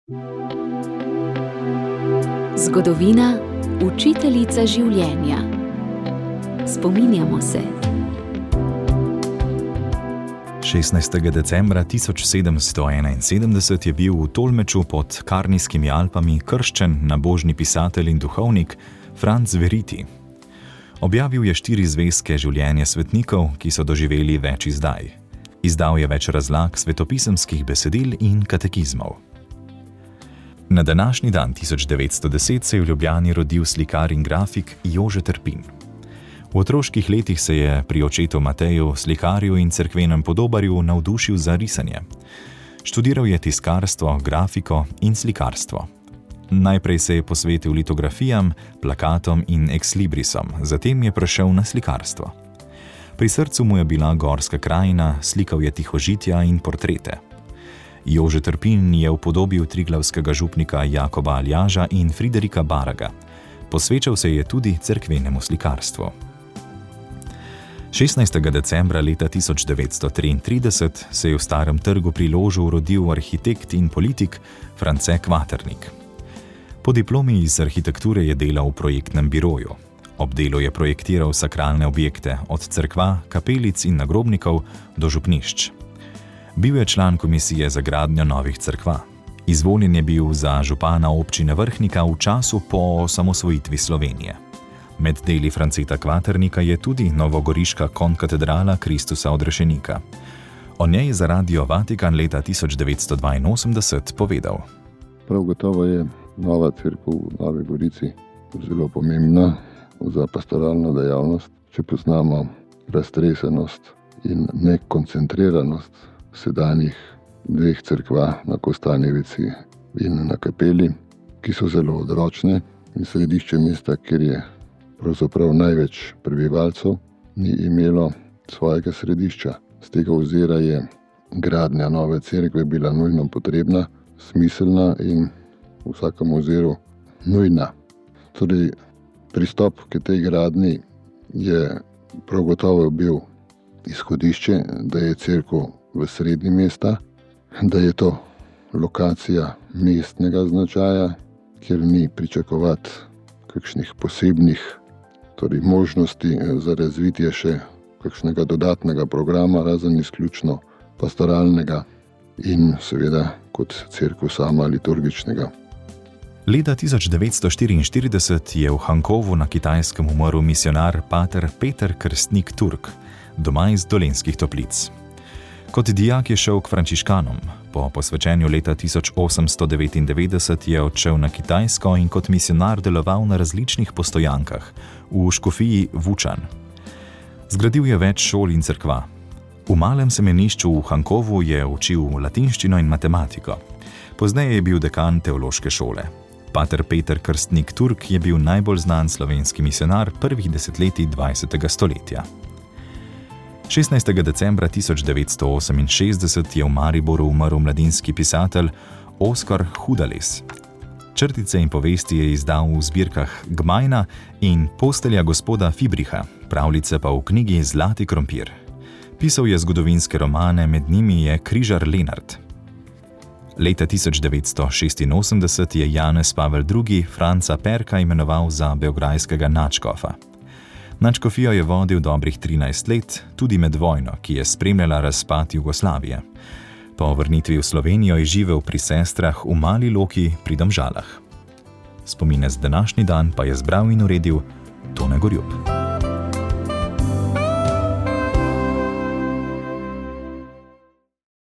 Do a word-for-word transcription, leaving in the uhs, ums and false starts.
Zgodovina, učiteljica življenja. Spominjamo se. šestnajstega decembra tisoč sedemsto enainsedemdeset je bil v Tolmeču pod Karnijskimi Alpami krščen nabožni pisatelj in duhovnik Franc Veriti. Objavil je štiri zvezke življenja svetnikov, ki so doživeli več izdaj. Izdal je več razlag svetopisemskih besedil in katekizmov. Na današnji dan tisoč devetsto deset se je v Ljubljani rodil slikar in grafik Jože Trpin. V otroških letih se je pri očetu Mateju, slikarju in cerkvenem podobarju navdušil za risanje. Študiral je tiskarstvo, grafiko in slikarstvo. Najprej se je posvetil litografijam, plakatom in exlibrisom, zatem je prešel na slikarstvo. Pri srcu mu je bila gorska krajina, slikal je tihožitja in portrete. Jože Trpin je upodobil triglavskega župnika Jakoba Aljaža in Friderika Baraga. Posvečal se je tudi cerkvenemu slikarstvu. šestnajstega decembra leta tisoč devetsto triintrideset se je v Starem trgu pri Ložu rodil arhitekt in politik France Kvaternik. Po diplomi iz arhitekture je delal v projektnem biroju. Ob delu je projektiral sakralne objekte, od cerkva, kapelic in nagrobnikov do župnišč. Bil je član komisije za gradnjo novih cerkva. Izvoljen je bil za župana občine Vrhnika v času po osamosvojitvi Slovenije. Med deli Franceta Kvaternika je tudi novogoriška konkatedrala Kristusa odrešenika. O njej za Radio Vatikan leta tisoč devetsto dvainosemdeset povedal: Prav gotovo je nova cerkev v Novi Gorici zelo pomembna za pastoralno dejavnost. Če poznamo raztresenost in nekoncentriranost sedanjih dveh cerkva na Kostanjevici in na Kapeli, ki so zelo odročne in središče mesta, kjer je pravzaprav največ prebivalcev, ni imelo svojega središča. Z tega ozira je gradnja nove cerkve bila nujno potrebna, smiselna in v vsakem oziru nujna. Torej, pristop k tej gradnji je prav gotovo bil izhodišče, da je cerkev v sredi mesta, da je to lokacija mestnega značaja, kjer ni pričakovati kakšnih posebnih torej možnosti za razvitje še kakšnega dodatnega programa, razen izključno pastoralnega in seveda kot cerkev sama liturgičnega. Leta tisoč devetsto štiriinštirideset je v Hankovu na Kitajskem umrl misionar pater Peter Krstnik Turk, doma iz Dolenjskih Toplic. Kot dijak je šel k frančiškanom. Po posvečenju leta tisoč osemsto devetindevetdeset je odšel na Kitajsko in kot misionar deloval na različnih postojankah v škofiji Vučan. Zgradil je več šol in cerkva. V malem semenišču v Hankovu je učil latinščino in matematiko. Pozneje je bil dekan teološke šole. Pater Peter Krstnik Turk je bil najbolj znan slovenski misionar prvih desetletij dvajsetega stoletja. šestnajstega decembra tisoč devetsto oseminšestdeset je v Mariboru umrl mladinski pisatelj Oskar Hudales. Črtice in povesti je izdal v zbirkah Gmajna in Postelja gospoda Fibriha, pravljice pa v knjigi Zlati krompir. Pisal je zgodovinske romane, med njimi je Križar Lenart. Leta tisoč devetsto šestinosemdeset je Janez Pavel drugi Franca Perka imenoval za beograjskega nadškofa. Nadškofijo je vodil dobrih trinajst let, tudi med vojno, ki je spremljala razpad Jugoslavije. Po vrnitvi v Slovenijo je živel pri sestrah v Mali Loki pri Domžalah. Spomine z današnji dan pa je zbral in uredil Tone Gorjup.